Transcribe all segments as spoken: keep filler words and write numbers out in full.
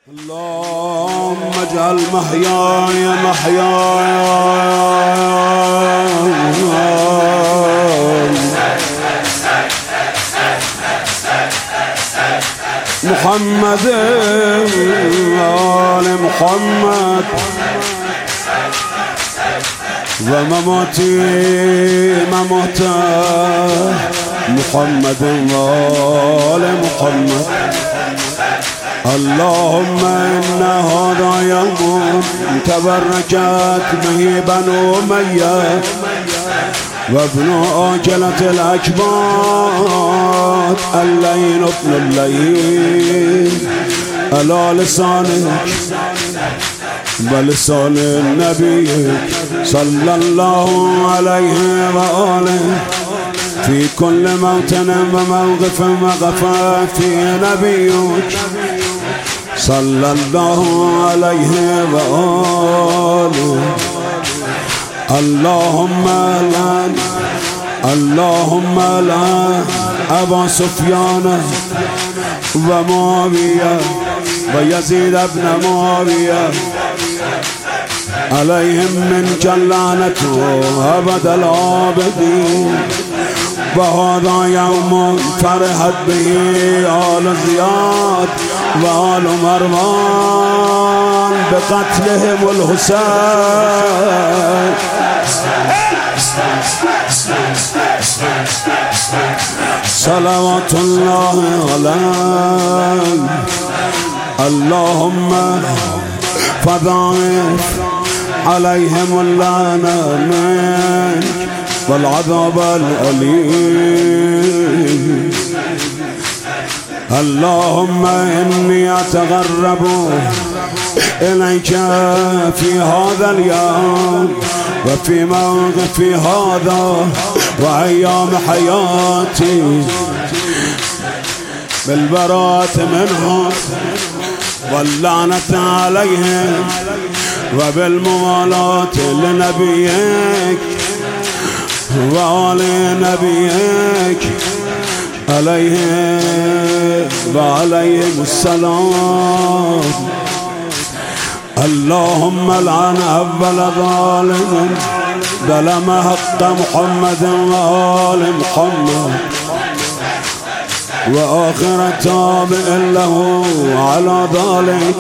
اللهم اجعل محياي محياي محمد آل محمد ومماتي ممات محمد آل محمد. اللهم إن هذا يوم تبركت به بنو أمية وابن آكلة الأكباد الليل ابن الليل على لسانك ولسان نبيك صلى الله عليه وآله في كل موطن وموقف وقفت فيه نبيك صلى الله عليه وآله. اللهم لا اللهم لا أبا سفيان ومعاوية ويزيد بن معاوية عليهم منك اللعنة أبد العابدين. وهذا يوم فرحت به آل زياد وآل مروان بقتلهم الحسين. صلوات الله عليه. اللهم فضاعف عليهم اللعنة منك والعذاب الأليم. اللهم إني أتغرب إليك في هذا اليوم وفي موقف هذا وأيام حياتي بالبراءة منهم واللعنة عليهم وبالموالاة لنبيك وآل نبيك عليه وعليهم السلام. اللهم لعن أول ظالم ظلم حق محمد وآل محمد وآخر تابع له على ذلك.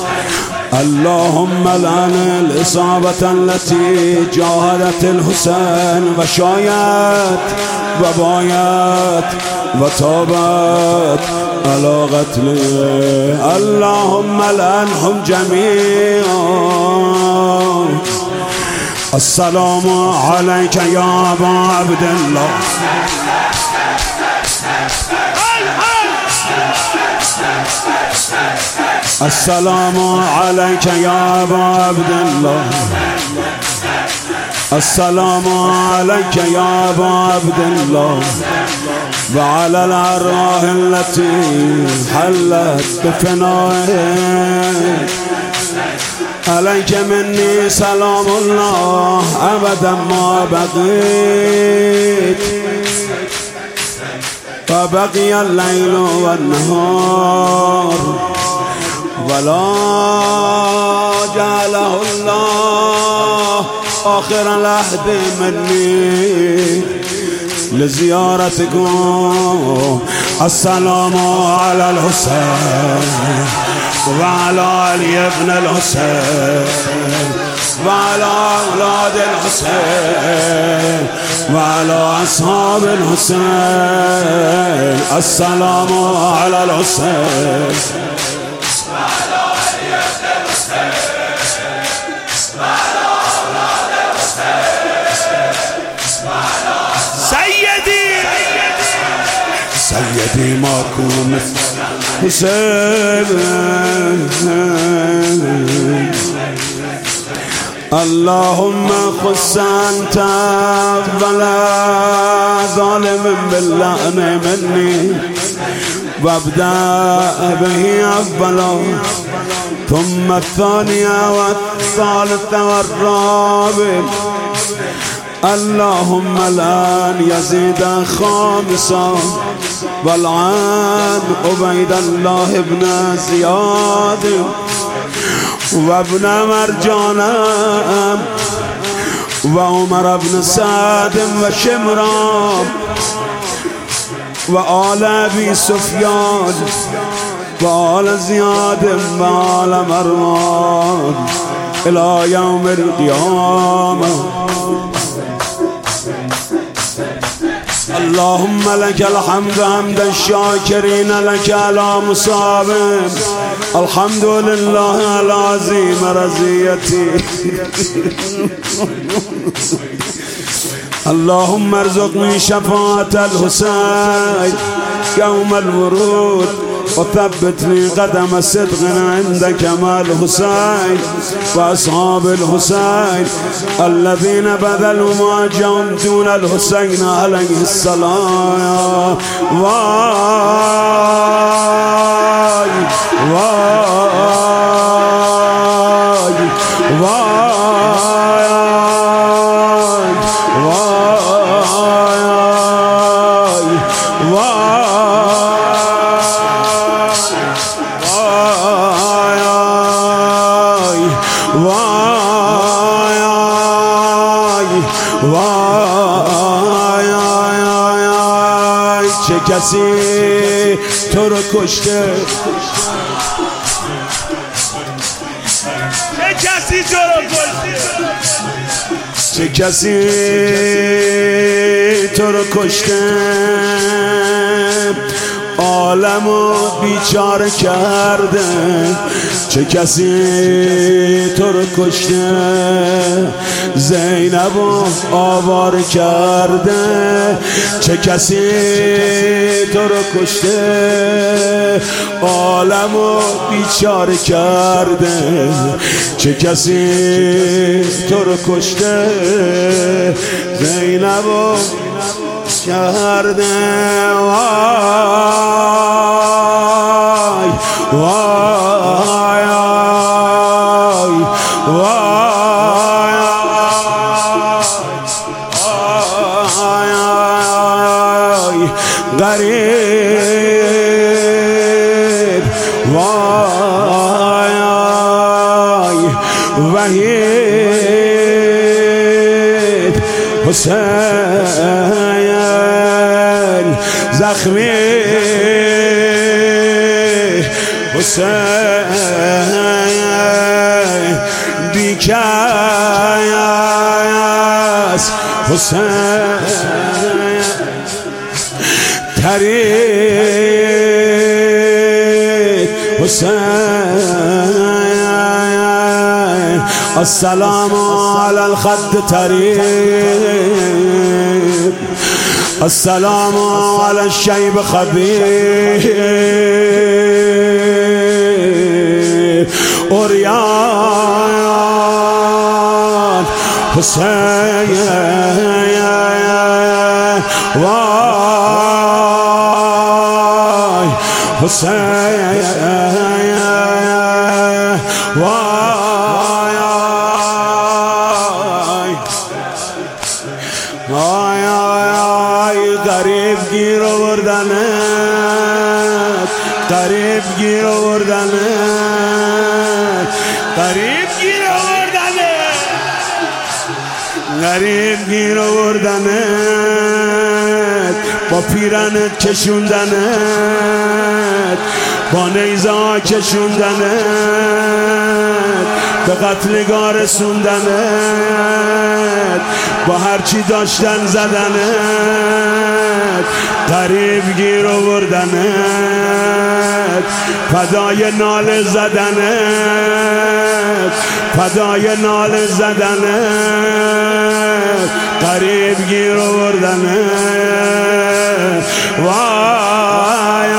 اللهم لعن الإصابة التي جاهدت الحسين وشايت وبايت وتابت على قتله. اللهم لعنهم جميعا. السلام عليك يا أبا عبد الله. السلام عليك يا أبا عبد الله. السلام عليك يا أبا عبد الله وعلى الأرواح التي حلت بفنائك. عليك مني سلام الله أبدا ما بقيت وبقي الليل والنهار ولا جعله الله آخر العهد مني لزيارتكم. السلام على الحسين وعلى علي بن الحسين وعلى أولاد الحسين وعلى أصحاب الحسين. السلام على الحسين وعلى علي بن الحسين وعلى أولاد الحسين وعلى سيدي سيدي ماكو مثل حسين. اللهم خص أنت ولا ظالم باللعن مني وابدأ به أولا ثم الثانية والثالثة والرابع. اللهم لن يزيد خامسا والعن عبید الله ابن زیاد و ابن مرجان و عمر ابن سعد و شمران و آل ابی سفیان و آل زیاد و آل مروان الى یوم القیامه. اللهم لك الحمد حمد الشاكرين لك على مصابهم. الحمد لله العظيم رضيتي. اللهم ارزقني شفاعة الحسين يوم الورود وثبت لي قدم صدق عندك مع الحسين وأصحاب الحسين الذين بذلوا معجهم دون الحسين عليه السلام. واي واي واي چه کسی تو رو کشته، چه کسی تو رو کشته، چه کسی تو رو کشته، عالمو بیچاره کرده. چه کسی تو رو کشته، زینبو آواره کرده. چه کسی تو رو کشته، عالمو بیچاره کرده. چه کسی تو رو کشته، زینبو کرده. وای وای وای وای غریب وای وحید حسین زخمی حسین بیکس حسین ترید حسین. السلام علی الخد ترید، السلام علی الشیب خبیر. اوریان حسین وای حسین وای وای وای غریب گیر آوردنت، غریب گیر آوردنت، غریب گیر آوردنت، غریب گیر آوردنت، با پیرنت کشوندنت، با نیزه کشوندنت، به قتلگاه رسوندنت، با هرچی داشتن زدنت، غریب گیر آوردنت، فدای ناله زدنت، فدای ناله زدنت، غریب گیر آوردنت. وای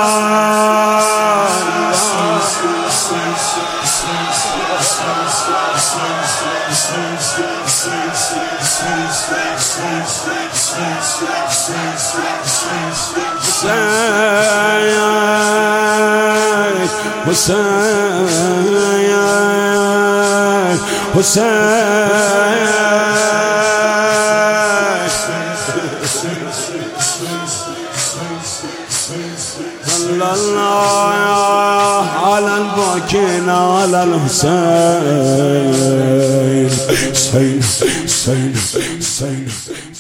حسین حسین حسین باكين على الحسين. حسين حسين حسين